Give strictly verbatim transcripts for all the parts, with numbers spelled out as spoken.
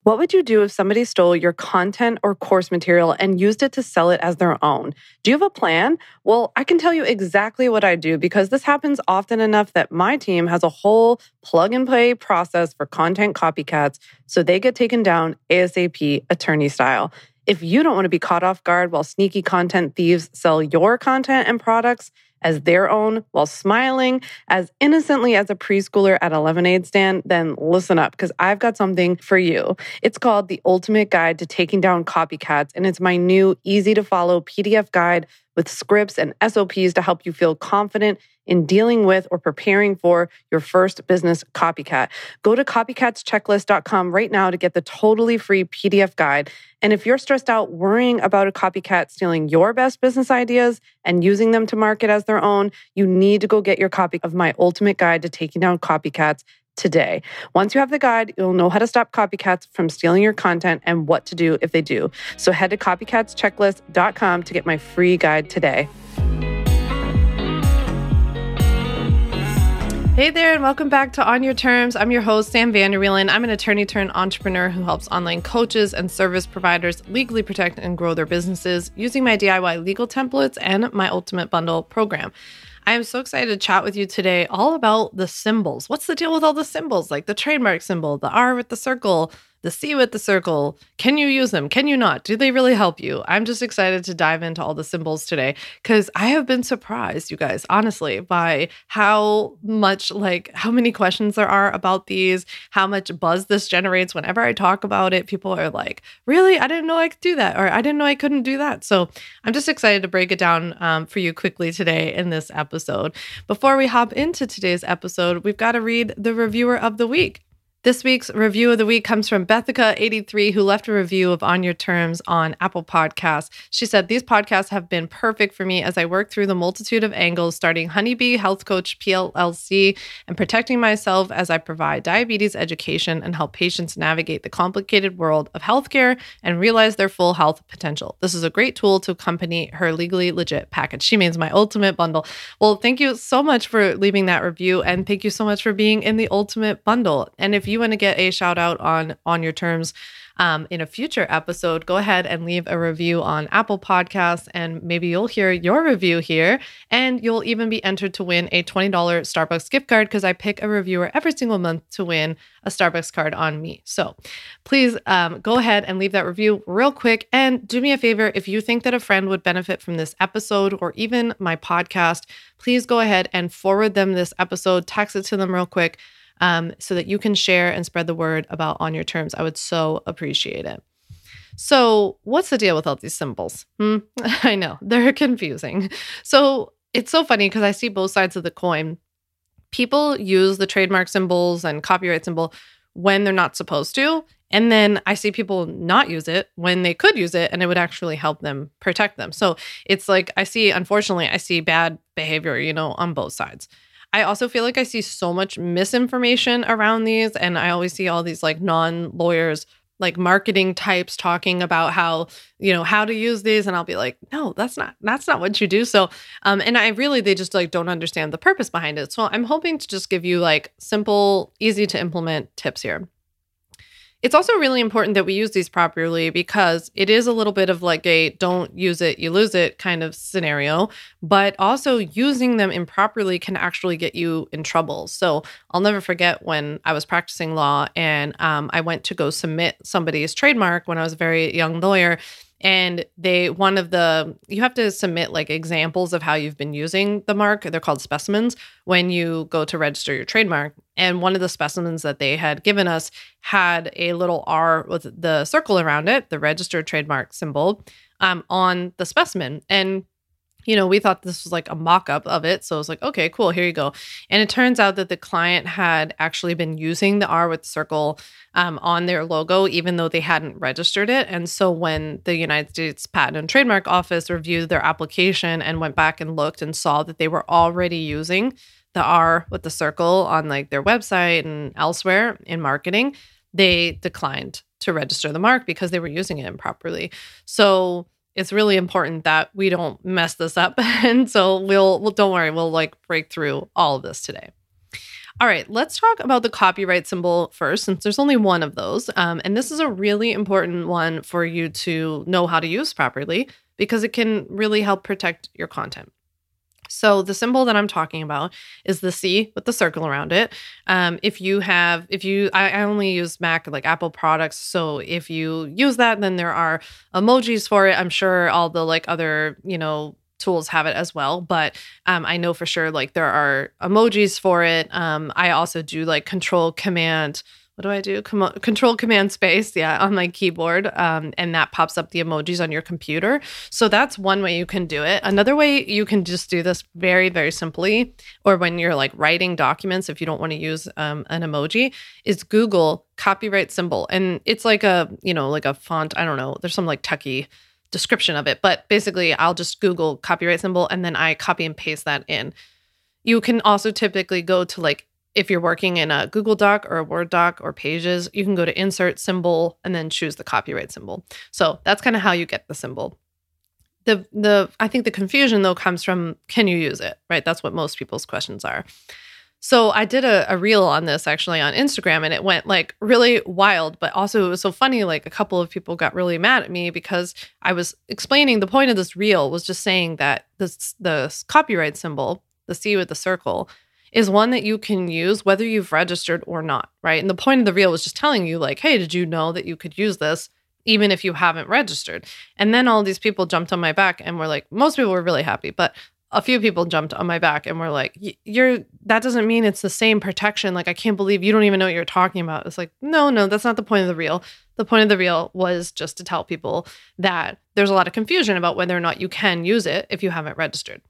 What would you do if somebody stole your content or course material and used it to sell it as their own? Do you have a plan? Well, I can tell you exactly what I do because this happens often enough that my team has a whole plug and play process for content copycats so they get taken down ASAP, attorney style. If you don't want to be caught off guard while sneaky content thieves sell your content and products as their own while smiling as innocently as a preschooler at a lemonade stand, then listen up because I've got something for you. It's called The Ultimate Guide to Taking Down Copycats, and it's my new easy-to-follow P D F guide with scripts and S O Ps to help you feel confident in dealing with or preparing for your first business copycat. Go to copycats checklist dot com right now to get the totally free P D F guide. And if you're stressed out worrying about a copycat stealing your best business ideas and using them to market as their own, you need to go get your copy of my ultimate guide to taking down copycats today. Once you have the guide, you'll know how to stop copycats from stealing your content and what to do if they do. So head to copycats checklist dot com to get my free guide today. Hey there, and welcome back to On Your Terms. I'm your host, Sam Vanderwielen. I'm an attorney turned entrepreneur who helps online coaches and service providers legally protect and grow their businesses using my D I Y legal templates and my Ultimate Bundle program. I am so excited to chat with you today all about the symbols. What's the deal with all the symbols? Like the trademark symbol, the R with the circle, the C with the circle. Can you use them? Can you not? Do they really help you? I'm just excited to dive into all the symbols today because I have been surprised, you guys, honestly, by how much, like, how many questions there are about these, how much buzz this generates. Whenever I talk about it, people are like, really? I didn't know I could do that, or I didn't know I couldn't do that. So I'm just excited to break it down um, for you quickly today in this episode. Before we hop into today's episode, we've got to read the reviewer of the week. This week's review of the week comes from Bethica eighty-three, who left a review of On Your Terms on Apple Podcasts. She said, these podcasts have been perfect for me as I work through the multitude of angles, starting Honeybee Health Coach P L C and protecting myself as I provide diabetes education and help patients navigate the complicated world of healthcare and realize their full health potential. This is a great tool to accompany her legally legit package. She means my ultimate bundle. Well, thank you so much for leaving that review, and thank you so much for being in the ultimate bundle. And if you want to get a shout out on On Your Terms um, in a future episode, go ahead and leave a review on Apple Podcasts, and maybe you'll hear your review here, and you'll even be entered to win a twenty dollars Starbucks gift card because I pick a reviewer every single month to win a Starbucks card on me. So please um, go ahead and leave that review real quick, and do me a favor, if you think that a friend would benefit from this episode or even my podcast, please go ahead and forward them this episode, text it to them real quick, Um, so that you can share and spread the word about On Your Terms. I would so appreciate it. So what's the deal with all these symbols? Hmm? I know, they're confusing. So it's so funny because I see both sides of the coin. People use the trademark symbols and copyright symbol when they're not supposed to. And then I see people not use it when they could use it and it would actually help them protect them. So it's like, I see, unfortunately, I see bad behavior, you know, on both sides. I also feel like I see so much misinformation around these, and I always see all these like non-lawyers, like marketing types talking about how, you know, how to use these, and I'll be like, no, that's not, that's not what you do. So, um, and I really, they just like don't understand the purpose behind it. So I'm hoping to just give you like simple, easy to implement tips here. It's also really important that we use these properly because it is a little bit of like a don't use it, you lose it kind of scenario, but also using them improperly can actually get you in trouble. So I'll never forget when I was practicing law and um, I went to go submit somebody's trademark when I was a very young lawyer. And they, one of the, you have to submit like examples of how you've been using the mark. They're called specimens when you go to register your trademark. And one of the specimens that they had given us had a little R with the circle around it, the registered trademark symbol, um, on the specimen. And you know, we thought this was like a mock-up of it. So it was like, okay, cool, here you go. And it turns out that the client had actually been using the R with the circle um, on their logo, even though they hadn't registered it. And so when the United States Patent and Trademark Office reviewed their application and went back and looked and saw that they were already using the R with the circle on like their website and elsewhere in marketing, they declined to register the mark because they were using it improperly. So it's really important that we don't mess this up. And so we'll, well, don't worry, we'll like break through all of this today. All right, let's talk about the copyright symbol first, since there's only one of those. Um, and this is a really important one for you to know how to use properly because it can really help protect your content. So the symbol that I'm talking about is the C with the circle around it. Um, if you have, if you, I, I only use Mac, like Apple products. So if you use that, then there are emojis for it. I'm sure all the like other, you know, tools have it as well, but um, I know for sure like there are emojis for it. Um, I also do like control command. What do I do? Com- control command space, yeah, on my keyboard, um, and that pops up the emojis on your computer. So that's one way you can do it. Another way you can just do this very, very simply, or when you're like writing documents, if you don't want to use um, an emoji, is Google copyright symbol, and it's like a you know like a font. I don't know. There's some like techie description of it, but basically I'll just Google copyright symbol and then I copy and paste that in. You can also typically go to like, if you're working in a Google Doc or a Word doc or Pages, you can go to insert symbol and then choose the copyright symbol. So that's kind of how you get the symbol. The, the, I think the confusion though comes from, can you use it, right? That's what most people's questions are. So I did a, a reel on this actually on Instagram and it went like really wild, but also it was so funny. Like a couple of people got really mad at me because I was explaining the point of this reel was just saying that this the copyright symbol, the C with the circle, is one that you can use whether you've registered or not, right? And the point of the reel was just telling you like, hey, did you know that you could use this even if you haven't registered? And then all these people jumped on my back and were like, most people were really happy, but a few people jumped on my back and were like, you're, that doesn't mean it's the same protection. Like, I can't believe you don't even know what you're talking about. It's like, no, no, that's not the point of the reel. The point of the reel was just to tell people that there's a lot of confusion about whether or not you can use it if you haven't registered.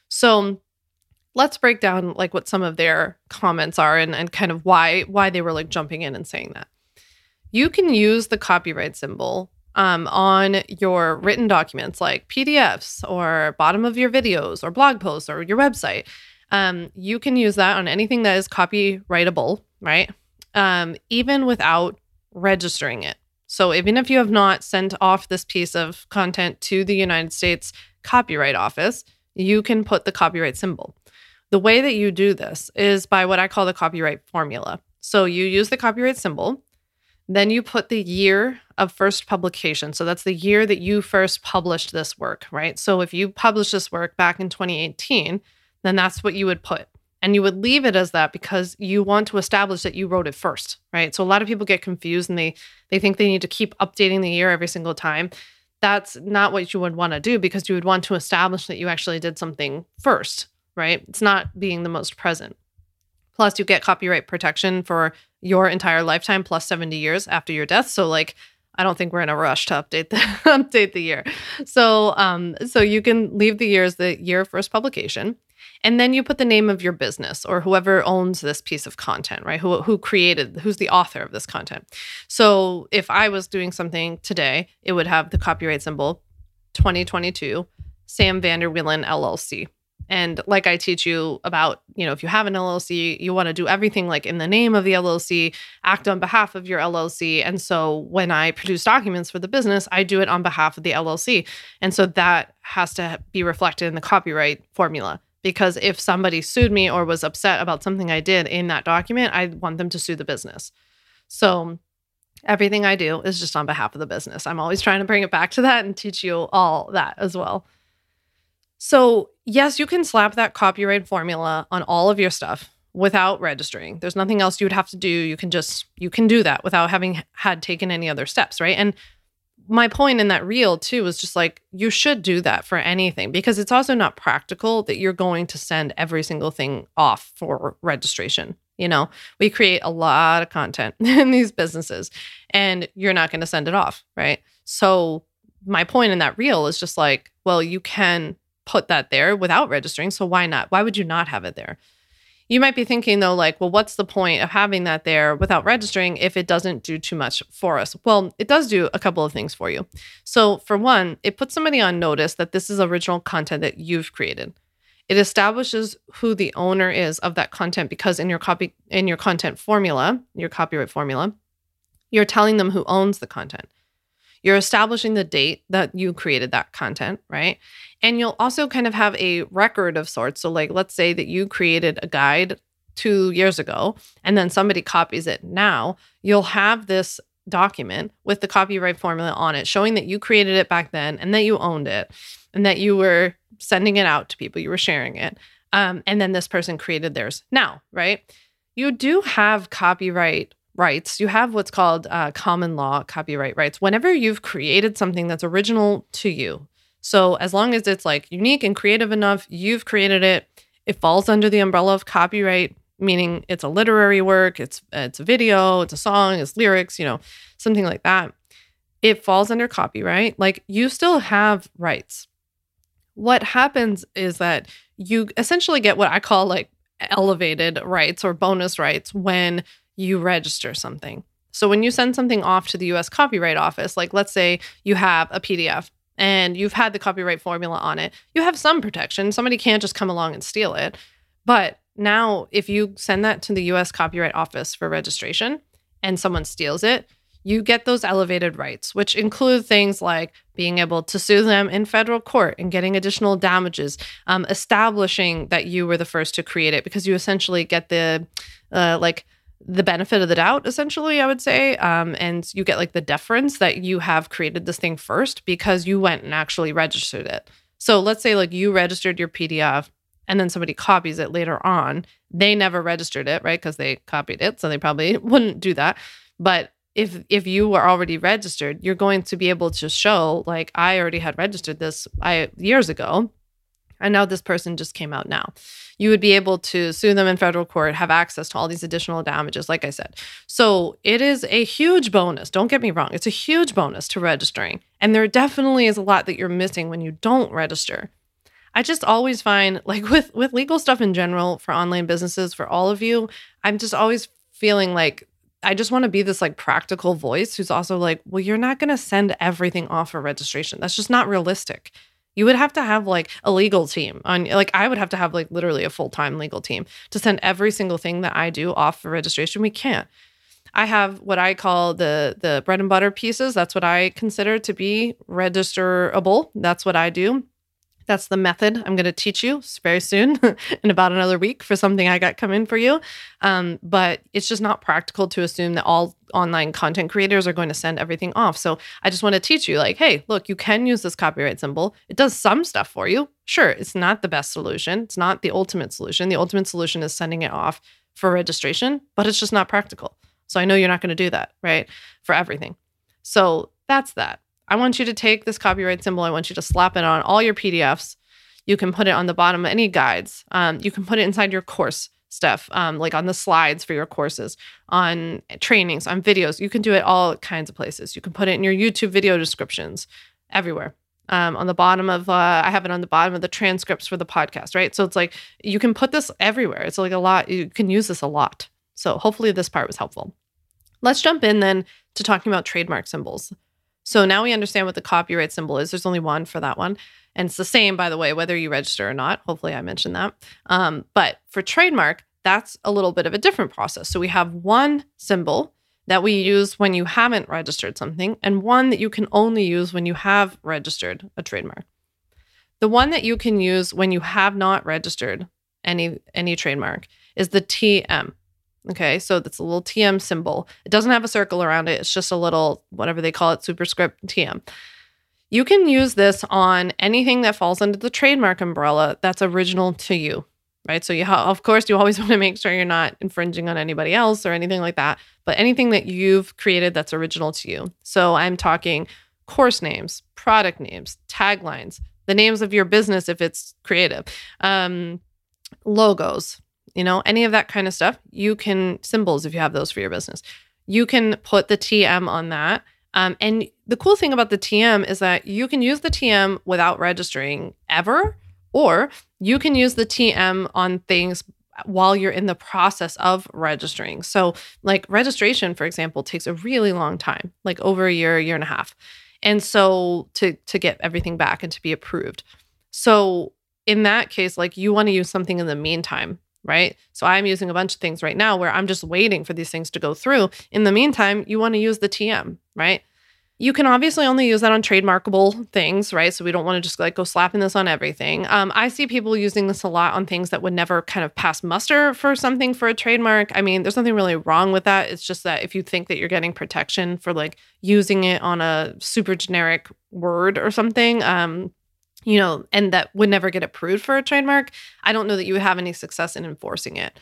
So let's break down like what some of their comments are and, and kind of why, why they were like jumping in and saying that. You can use the copyright symbol Um, on your written documents like P D Fs or bottom of your videos or blog posts or your website. Um, you can use that on anything that is copyrightable, right? Um, even without registering it. So even if you have not sent off this piece of content to the United States Copyright Office, you can put the copyright symbol. The way that you do this is by what I call the copyright formula. So you use the copyright symbol. Then you put the year of first publication. So that's the year that you first published this work, right? So if you published this work back in twenty eighteen, then that's what you would put. And you would leave it as that because you want to establish that you wrote it first, right? So a lot of people get confused and they they think they need to keep updating the year every single time. That's not what you would want to do because you would want to establish that you actually did something first, right? It's not being the most present. Plus, you get copyright protection for your entire lifetime plus seventy years after your death. So, like, I don't think we're in a rush to update the update the year. So, um, so you can leave the year as the year of first publication, and then you put the name of your business or whoever owns this piece of content, right? Who who created, who's the author of this content. So, if I was doing something today, it would have the copyright symbol twenty twenty-two Sam Vanderwielen L L C. And like I teach you about, you know, if you have an L L C, you want to do everything like in the name of the L L C, act on behalf of your L L C. And so when I produce documents for the business, I do it on behalf of the L L C. And so that has to be reflected in the copyright formula. Because if somebody sued me or was upset about something I did in that document, I want them to sue the business. So everything I do is just on behalf of the business. I'm always trying to bring it back to that and teach you all that as well. So yes, you can slap that copyright formula on all of your stuff without registering. There's nothing else you would have to do. You can just, you can do that without having had taken any other steps, right? And my point in that reel too was just like, you should do that for anything because it's also not practical that you're going to send every single thing off for registration. You know, we create a lot of content in these businesses and you're not going to send it off, right? So my point in that reel is just like, well, you can put that there without registering. So why not? Why would you not have it there? You might be thinking though, like, well, what's the point of having that there without registering if it doesn't do too much for us? Well, it does do a couple of things for you. So for one, it puts somebody on notice that this is original content that you've created. It establishes who the owner is of that content because in your copy, in your content formula, your copyright formula, you're telling them who owns the content. You're establishing the date that you created that content, right? And you'll also kind of have a record of sorts. So like, let's say that you created a guide two years ago, and then somebody copies it now, you'll have this document with the copyright formula on it, showing that you created it back then and that you owned it and that you were sending it out to people, you were sharing it. Um, and then this person created theirs now, right? You do have copyright rights. You have what's called uh, common law copyright rights whenever you've created something that's original to you. So as long as it's like unique and creative enough, you've created it, it falls under the umbrella of copyright, meaning it's a literary work, it's it's a video, it's a song, it's lyrics, you know, something like that. It falls under copyright. Like, you still have rights. What happens is that you essentially get what I call like elevated rights or bonus rights when you register something. So when you send something off to the U S Copyright Office, like let's say you have a P D F and you've had the copyright formula on it, you have some protection. Somebody can't just come along and steal it. But now if you send that to the U S Copyright Office for registration and someone steals it, you get those elevated rights, which include things like being able to sue them in federal court and getting additional damages, um, establishing that you were the first to create it, because you essentially get the uh, like the benefit of the doubt, essentially, I would say. Um, and you get like the deference that you have created this thing first because you went and actually registered it. So let's say like you registered your P D F and then somebody copies it later on. They never registered it, right? Because they copied it. So they probably wouldn't do that. But if if you were already registered, you're going to be able to show, like, I already had registered this I years ago, and now this person just came out now. You would be able to sue them in federal court, have access to all these additional damages, like I said. So it is a huge bonus. Don't get me wrong. It's a huge bonus to registering. And there definitely is a lot that you're missing when you don't register. I just always find, like with, with legal stuff in general for online businesses, for all of you, I'm just always feeling like I just want to be this like practical voice who's also like, well, you're not going to send everything off for registration. That's just not realistic. You would have to have like a legal team on, like I would have to have like literally a full-time legal team to send every single thing that I do off for registration. We can't. I have what I call the the bread and butter pieces. That's what I consider to be registerable. That's what I do. That's the method I'm going to teach you very soon in about another week for something I got coming for you. Um, but it's just not practical to assume that all online content creators are going to send everything off. So I just want to teach you like, hey, look, you can use this copyright symbol. It does some stuff for you. Sure, it's not the best solution. It's not the ultimate solution. The ultimate solution is sending it off for registration, but it's just not practical. So I know you're not going to do that, right? For everything. So that's that. I want you to take this copyright symbol. I want you to slap it on all your P D Fs. You can put it on the bottom of any guides. Um, you can put it inside your course stuff, um, like on the slides for your courses, on trainings, on videos. You can do it all kinds of places. You can put it in your YouTube video descriptions, everywhere. Um, on the bottom of, uh, I have it on the bottom of the transcripts for the podcast, right? So it's like, you can put this everywhere. It's like a lot. You can use this a lot. So hopefully this part was helpful. Let's jump in then to talking about trademark symbols. So now we understand what the copyright symbol is. There's only one for that one. And it's the same, by the way, whether you register or not. Hopefully I mentioned that. Um, but for trademark, that's a little bit of a different process. So we have one symbol that we use when you haven't registered something, and one that you can only use when you have registered a trademark. The one that you can use when you have not registered any, any trademark is the T M. Okay, so that's a little T M symbol. It doesn't have a circle around it. It's just a little, whatever they call it, superscript T M. You can use this on anything that falls under the trademark umbrella that's original to you, right? So you ha- of course, you always want to make sure you're not infringing on anybody else or anything like that, but anything that you've created that's original to you. So I'm talking course names, product names, taglines, the names of your business if it's creative, um, logos, you know, any of that kind of stuff. You can, symbols if you have those for your business, you can put the T M on that. Um, and the cool thing about the T M is that you can use the T M without registering ever, or you can use the T M on things while you're in the process of registering. So like registration, for example, takes a really long time, like over a year, a year and a half. And so to, to get everything back and to be approved. So in that case, like you want to use something in the meantime, right? So I'm using a bunch of things right now where I'm just waiting for these things to go through. In the meantime, you want to use the T M, right? You can obviously only use that on trademarkable things, right? So we don't want to just like go slapping this on everything. Um, I see people using this a lot on things that would never kind of pass muster for something for a trademark. I mean, there's nothing really wrong with that. It's just that if you think that you're getting protection for like using it on a super generic word or something, um, you know, and that would never get approved for a trademark, I don't know that you would have any success in enforcing it.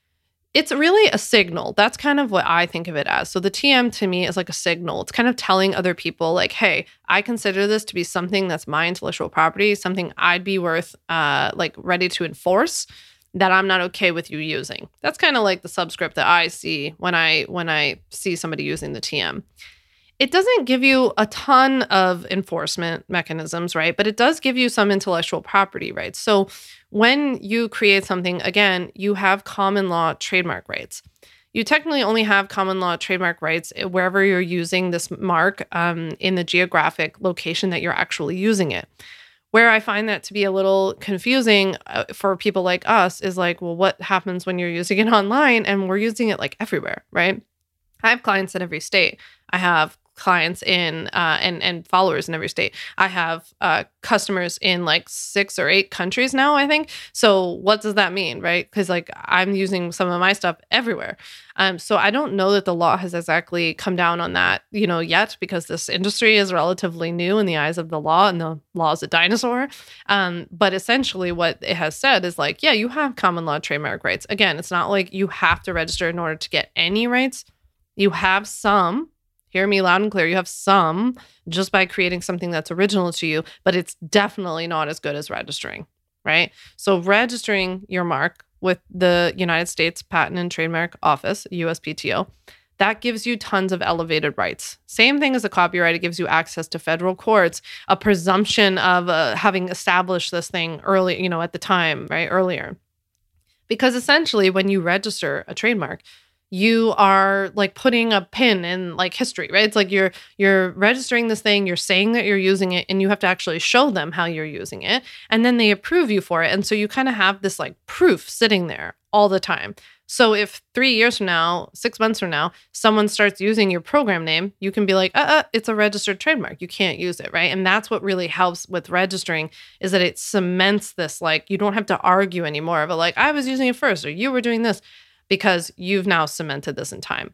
It's really a signal. That's kind of what I think of it as. So the T M to me is like a signal. It's kind of telling other people like, hey, I consider this to be something that's my intellectual property, something I'd be worth uh, like ready to enforce, that I'm not okay with you using. That's kind of like the subscript that I see when I when I see somebody using the T M. It doesn't give you a ton of enforcement mechanisms, right? But it does give you some intellectual property rights. So when you create something, again, you have common law trademark rights. You technically only have common law trademark rights wherever you're using this mark um, in the geographic location that you're actually using it. Where I find that to be a little confusing uh, for people like us is like, well, what happens when you're using it online and we're using it like everywhere, right? I have clients in every state. I have clients in uh, and and followers in every state. I have uh, customers in like six or eight countries now, I think. So what does that mean, right? Because like I'm using some of my stuff everywhere. Um, so I don't know that the law has exactly come down on that, you know, yet, because this industry is relatively new in the eyes of the law, and the law is a dinosaur. Um, but essentially what it has said is like, yeah, you have common law trademark rights. Again, it's not like you have to register in order to get any rights. You have some. Hear me loud and clear. You have some just by creating something that's original to you, but it's definitely not as good as registering, right? So registering your mark with the United States Patent and Trademark Office, U S P T O, that gives you tons of elevated rights. Same thing as a copyright. It gives you access to federal courts, a presumption of uh, having established this thing early, you know, at the time, right? Earlier. Because essentially when you register a trademark, you are like putting a pin in like history, right? It's like you're you're registering this thing, you're saying that you're using it, and you have to actually show them how you're using it, and then they approve you for it. And so you kind of have this like proof sitting there all the time. So if three years from now, six months from now, someone starts using your program name, you can be like, uh, uh, it's a registered trademark. You can't use it, right? And that's what really helps with registering, is that it cements this, like, you don't have to argue anymore, but like, I was using it first, or you were doing this, because you've now cemented this in time.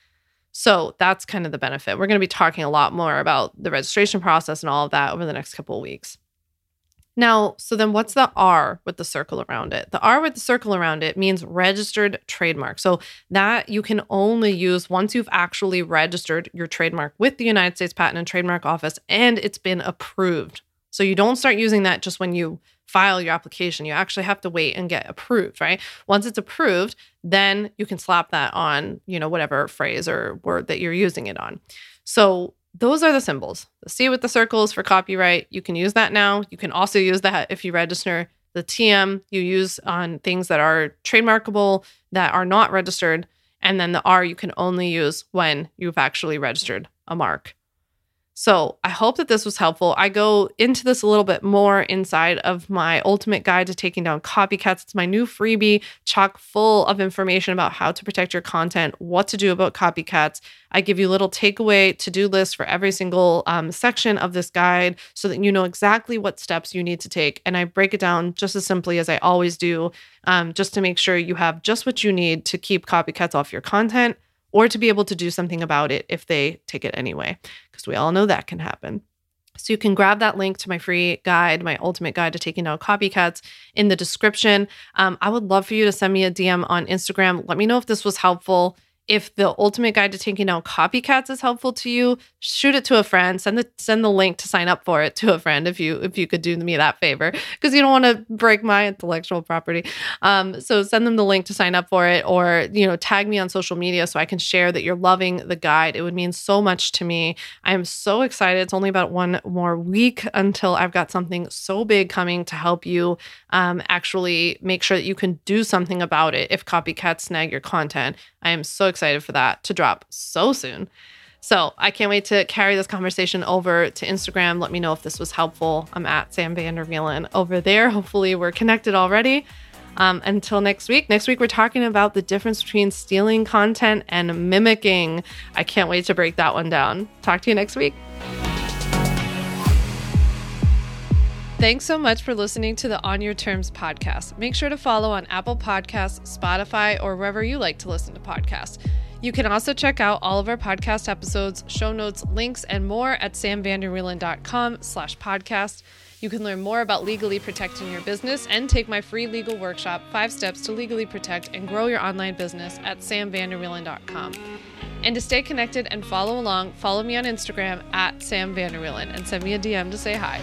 So that's kind of the benefit. We're going to be talking a lot more about the registration process and all of that over the next couple of weeks. Now, so then what's the R with the circle around it? The R with the circle around it means registered trademark. So that you can only use once you've actually registered your trademark with the United States Patent and Trademark Office and it's been approved. So you don't start using that just when you file your application. You actually have to wait and get approved, right? Once it's approved, then you can slap that on, you know, whatever phrase or word that you're using it on. So those are the symbols. The C with the circles for copyright, you can use that now. You can also use that if you register. The T M you use on things that are trademarkable, that are not registered. And then the R you can only use when you've actually registered a mark. So I hope that this was helpful. I go into this a little bit more inside of my ultimate guide to taking down copycats. It's my new freebie, chock full of information about how to protect your content, what to do about copycats. I give you little takeaway to-do lists for every single um, section of this guide so that you know exactly what steps you need to take. And I break it down just as simply as I always do, um, just to make sure you have just what you need to keep copycats off your content, or to be able to do something about it if they take it anyway, because we all know that can happen. So you can grab that link to my free guide, my ultimate guide to taking down copycats, in the description. Um, I would love for you to send me a D M on Instagram. Let me know if this was helpful. If the ultimate guide to taking down copycats is helpful to you, shoot it to a friend. Send the send the link to sign up for it to a friend if you if you could do me that favor, because you don't want to break my intellectual property. Um, so send them the link to sign up for it, or you know, tag me on social media so I can share that you're loving the guide. It would mean so much to me. I am so excited. It's only about one more week until I've got something so big coming to help you um, actually make sure that you can do something about it if copycats snag your content. I am so excited for that to drop so soon. So I can't wait to carry this conversation over to Instagram. Let me know if this was helpful. I'm at Sam Vanderwielen over there. Hopefully we're connected already. Um, until next week. Next week, we're talking about the difference between stealing content and mimicking. I can't wait to break that one down. Talk to you next week. Thanks so much for listening to the On Your Terms podcast. Make sure to follow on Apple Podcasts, Spotify, or wherever you like to listen to podcasts. You can also check out all of our podcast episodes, show notes, links, and more at samvanderwielen.com slash podcast. You can learn more about legally protecting your business and take my free legal workshop, Five Steps to Legally Protect and Grow Your Online Business at sam vander wielen dot com. And to stay connected and follow along, follow me on Instagram at sam vander wielen and send me a D M to say hi.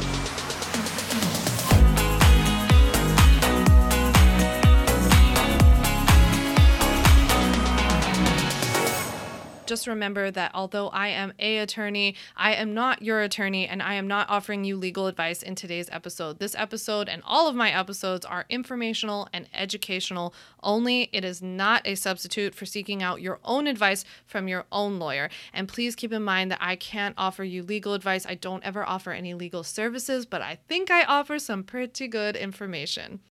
Just remember that although I am a attorney, I am not your attorney, and I am not offering you legal advice in today's episode. This episode and all of my episodes are informational and educational only. It is not a substitute for seeking out your own advice from your own lawyer. And please keep in mind that I can't offer you legal advice. I don't ever offer any legal services, but I think I offer some pretty good information.